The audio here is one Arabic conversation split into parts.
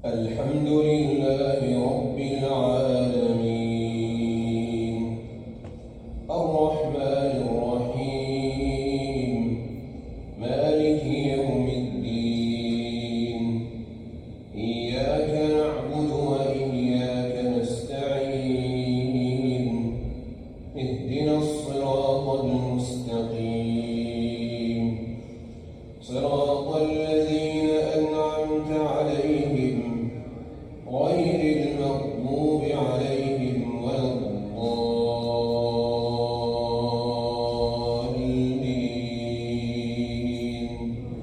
الحمد لله رب العالمين الرحمن الرحيم مالك يوم الدين إياك نعبد وإياك نستعين اهدنا الصراط المستقيم صراط الذين أنعمت عليهم غير المغضوب عليهم ولا الضالين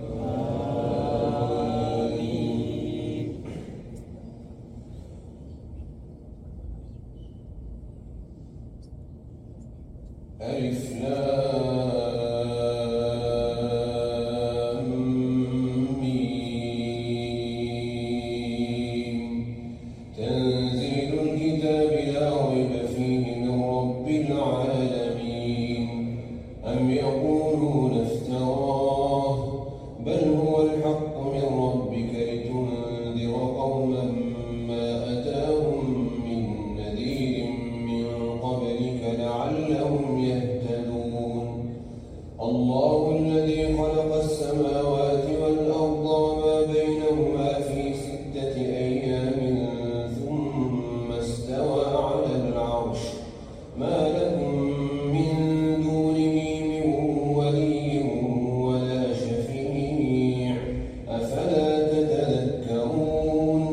ألف لام ميم تنزيل الكتاب لا ريب فيه من رب العالمين أم يقولون افتراه بل هو الحق من ربك لتنذر قوما ما أتاهم من نذير من قبلك لعلهم يهتدون الله الذي خلق السماوات والأرض وما بينهما في 6 أيام ثم استوى على العرش ما لكم من دونه من ولي ولا شفيع أفلا تتذكرون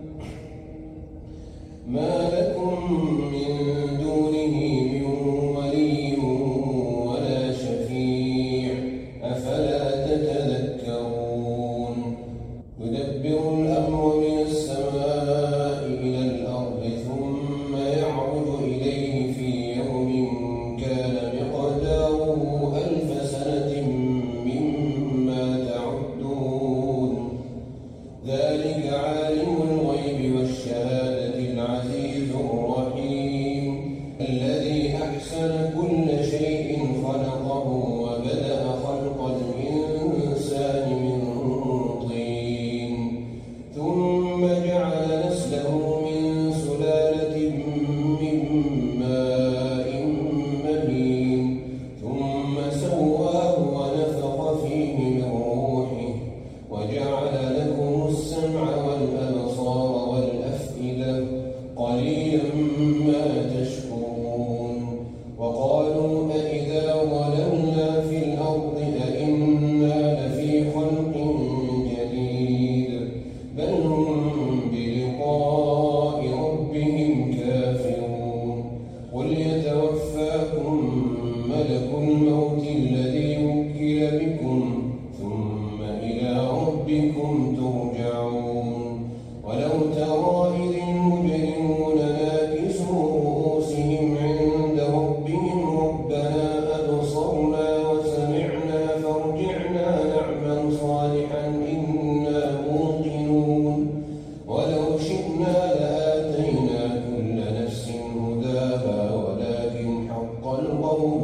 ما لكم من دونه من ولي ولا شفيع أفلا تتذكرون يدبر الأمر من السماء إلى الأرض ثم يعرج إليه في يوم كان مقداره 1000 سنة مما تعدون ذلك عالم الغيب والشهادة العزيز الرحيم الذي أحسن كل شيء خلقه وبدأ خلق الإنسان من طين ثم جعل نسله من سلالة من ماء مهين ثم سواه ونفخ فيه من روحه وجعل لكم السمع والأبصار والأفئدة قليلا ما تشكرون وقالوا أإذا ضللنا في الأرض أإنا لفي خلق جديد بل هم بلقاء ربهم كافرون قل يتوفاكم ملك الموت الذي وكل بكم ثم إلى ربكم ترجعون ولو ترى إذ المجرمون ناكسوا رؤوسهم عند ربهم ربنا أبصرنا وسمعنا فارجعنا نعمل صالحا إنا موقنون ولو شئنا لآتينا كل نفس هداها ولكن حق القول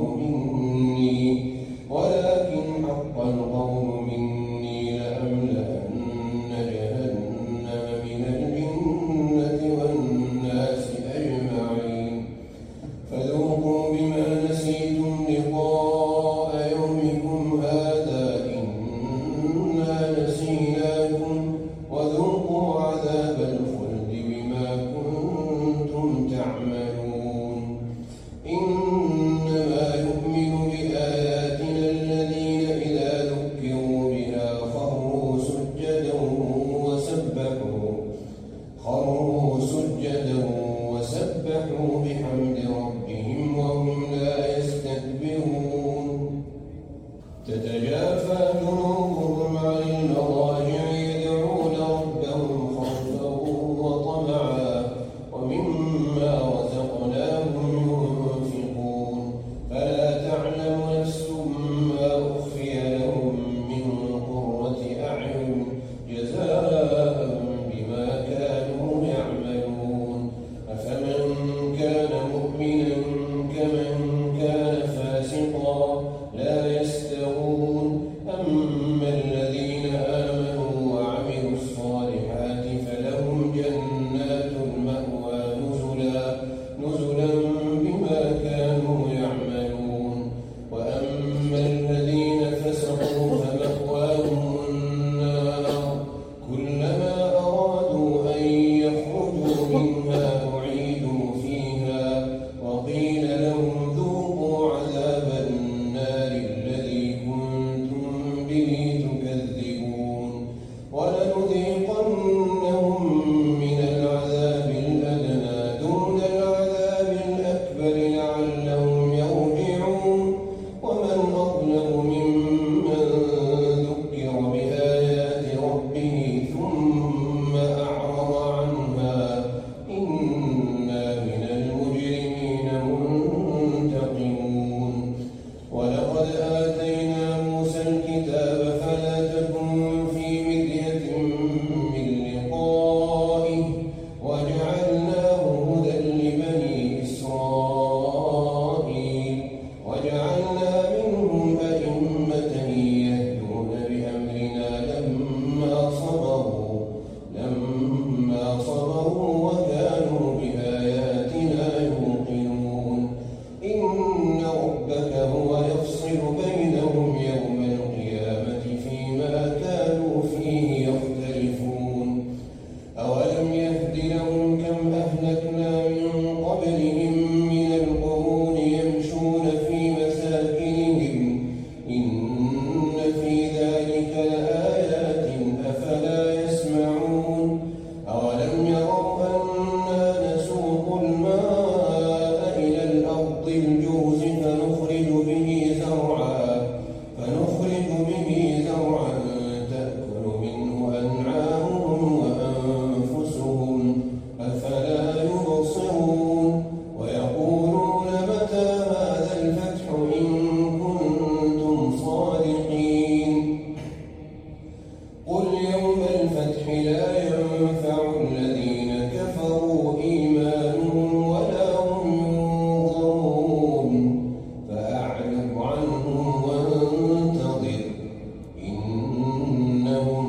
مني لأملأن جهنم من الجنة والناس أجمعين فذوقوا بما نسيتم لقاء يومكم هذا إنا نسيناكم وذوقوا عذاب الخلد بما كنتم تعملون إنما يؤمن بآياتنا الذين إذا ذكروا بها خروا سجدا وسبحوا بحمد ربهم وهم لا يستكبرون تتجافى جنوبهم عن المضاجع يدعون ربهم خوفا وطمعا ومما رزقناهم ينفقون فلا تعلم نفس ما أخفي لهم من قرة أعين جزاء بما كانوا يعملون أفمن كان مؤمنا لا ينفع الذين كفروا إيمانهم ولا هم ينظرون فأعرض عنهم وانتظر إنهم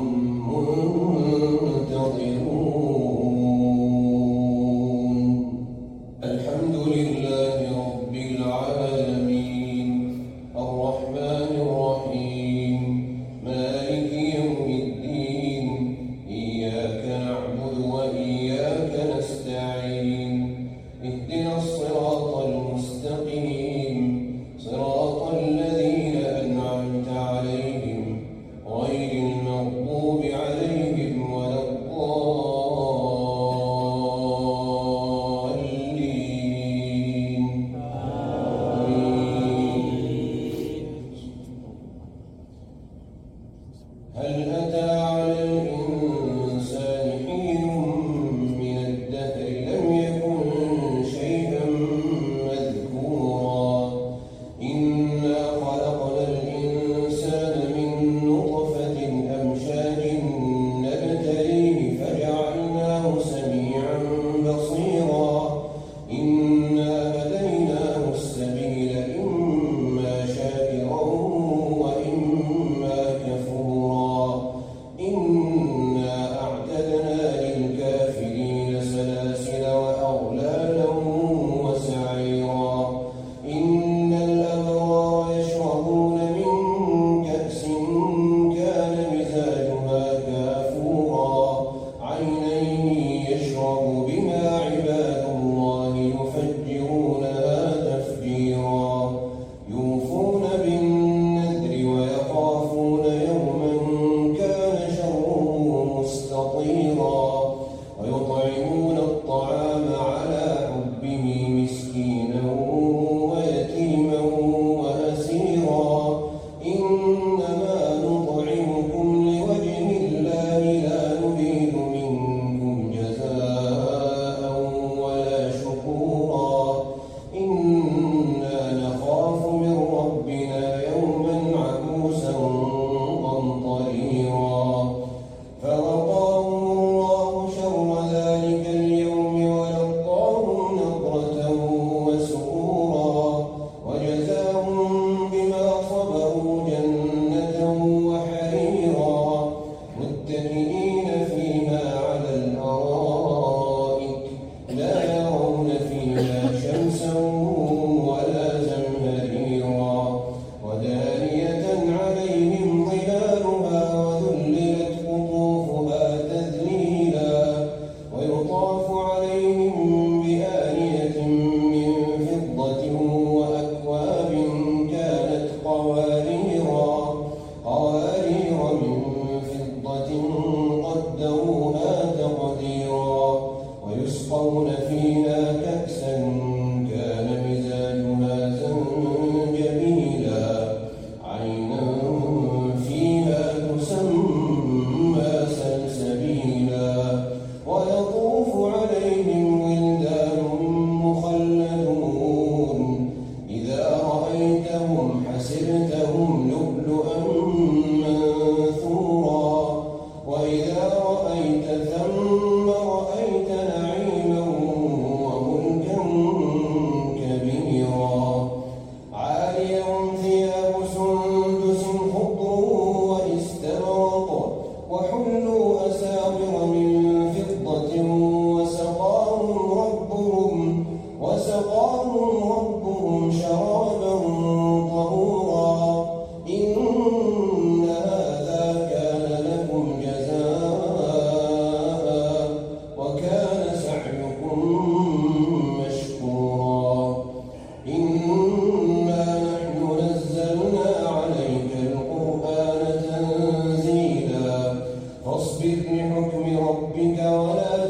منتظرون. الحمد لله رب العالمين الرحمن الرحيم مالك يوم الدين إياك نعبد وإياك نستعين اهدنا الصراط المستقيم صراط الذين أنعمت عليهم غير المغضوب عليهم ولا الضالين آمين. هل أتى على الإنسان حين من الدهر لم يكن شيئا مذكورا إنا خلقنا الإنسان من نطفة أمشاج نبتليه فجعلناه سميعا بصيرا إنا هديناه السبيل إما شاكرا وإما كفورا إنا أعتدنا للكافرين سلاسل وأغلالا وسعيرا إن الأبرار يشربون من كأس كان مزاجها كافورا عينا يشرب بها عباد الله يفجرونها تفجيرا يوفون بالنذر ويخافون يوما كان شره مستطيرا ويطعمون الطعام على حبه مسكينا ويتيما وأسيرا إنما نطعمكم لوجه الله لا نريد منكم جزاء ولا شكورا إنا نخاف من ربنا يوما عبوسا قمطريرا فوقاهم الله شر ذلك اليوم ولقاهم نضرة وسرورا وجزاهم بما صبروا جنة وحريرا متكئين فيها على الأرائك لا يرون فيها شمسا ولا زمهريرا ودانية عليهم ظلالها وذللت قطوفها تذليلا ويطاف عليهم بآنية من فضة وأكواب كانت قوارير من فضة قدروها تقديرا ويسقون فيها كأسا كان مزاجها زنجبيلا عينا فيها تسمى سلسبيلا ويطوف عليهم ولدان مخلدون إذا رأيتهم حسبتهم لؤلؤا منثورا وإذا رأيت ثم رأيت نعيما وملكا كبيرا عاليهم ثياب سندس خضر واستبرق وحلوا أساور من فضة وسقاهم ربهم شرابا طهورا إن هذا كان لكم جزاء وكان سعيكم مشكورا إنا نحن نزلنا عليك القرآن تنزيلا فاصبر لحكم ربك ولا